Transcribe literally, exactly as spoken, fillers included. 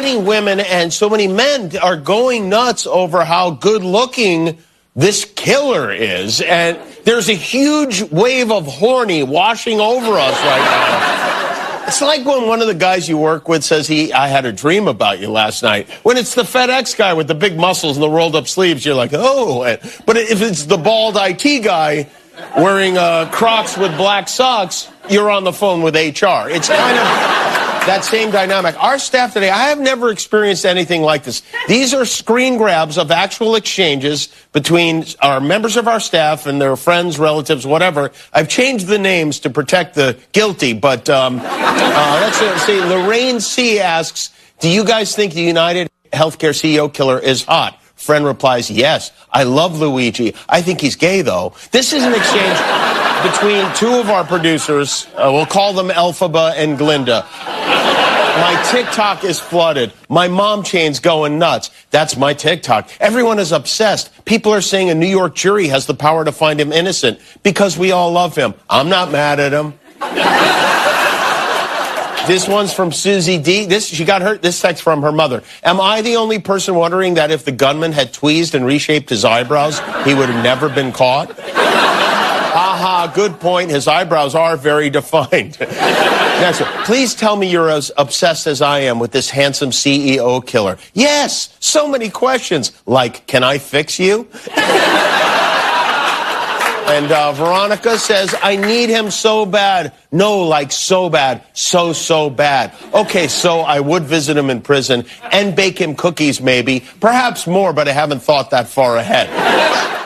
many women and so many men are going nuts over how good-looking this killer is, and there's a huge wave of horny washing over us right now. It's like when one of the guys you work with says, he, I had a dream about you last night. When it's the FedEx guy with the big muscles and the rolled-up sleeves, you're like, oh. But if it's the bald I T guy wearing uh, Crocs with black socks, you're on the phone with H R. It's kind of that same dynamic. Our staff today, I have never experienced anything like this. These are screen grabs of actual exchanges between our members of our staff and their friends, relatives, whatever. I've changed the names to protect the guilty, but um, uh, let's uh, see. Lorraine C. asks, do you guys think the United Healthcare C E O killer is hot? Friend replies, yes. I love Luigi. I think he's gay, though. This is an exchange between two of our producers. Uh, we'll call them Elphaba and Glinda. My TikTok is flooded. My mom chain's going nuts. That's my TikTok. Everyone is obsessed. People are saying a New York jury has the power to find him innocent because we all love him. I'm not mad at him. This one's from Susie D. This she got hurt. This text from her mother. Am I the only person wondering that if the gunman had tweezed and reshaped his eyebrows, he would have never been caught? Aha, good point. His eyebrows are very defined. Next one. Please tell me you're as obsessed as I am with this handsome C E O killer. Yes, so many questions. Like, can I fix you? And uh, Veronica says, I need him so bad. No, like so bad. So, so bad. Okay, so I would visit him in prison and bake him cookies maybe. Perhaps more, but I haven't thought that far ahead.